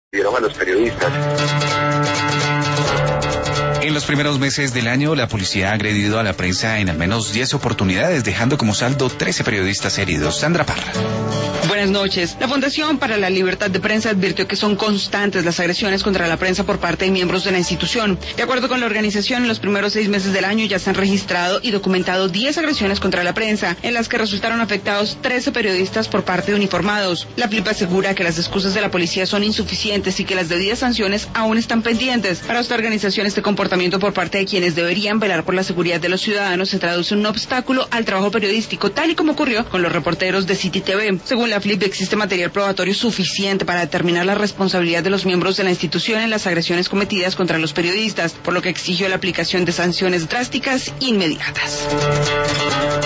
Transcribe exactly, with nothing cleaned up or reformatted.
dieron a los periodistas. En los primeros meses del año, la policía ha agredido a la prensa en al menos diez oportunidades, dejando como saldo trece periodistas heridos. Sandra Parra. Buenas noches. La Fundación para la Libertad de Prensa advirtió que son constantes las agresiones contra la prensa por parte de miembros de la institución. De acuerdo con la organización, en los primeros seis meses del año ya se han registrado y documentado diez agresiones contra la prensa, en las que resultaron afectados trece periodistas por parte de uniformados. La F L I P asegura que las excusas de la policía son insuficientes y que las debidas sanciones aún están pendientes. Para esta organización, este comportamiento por parte de quienes deberían velar por la seguridad de los ciudadanos se traduce en un obstáculo al trabajo periodístico, tal y como ocurrió con los reporteros de City T V. Según la F L I P, existe material probatorio suficiente para determinar la responsabilidad de los miembros de la institución en las agresiones cometidas contra los periodistas, por lo que exigió la aplicación de sanciones drásticas inmediatas.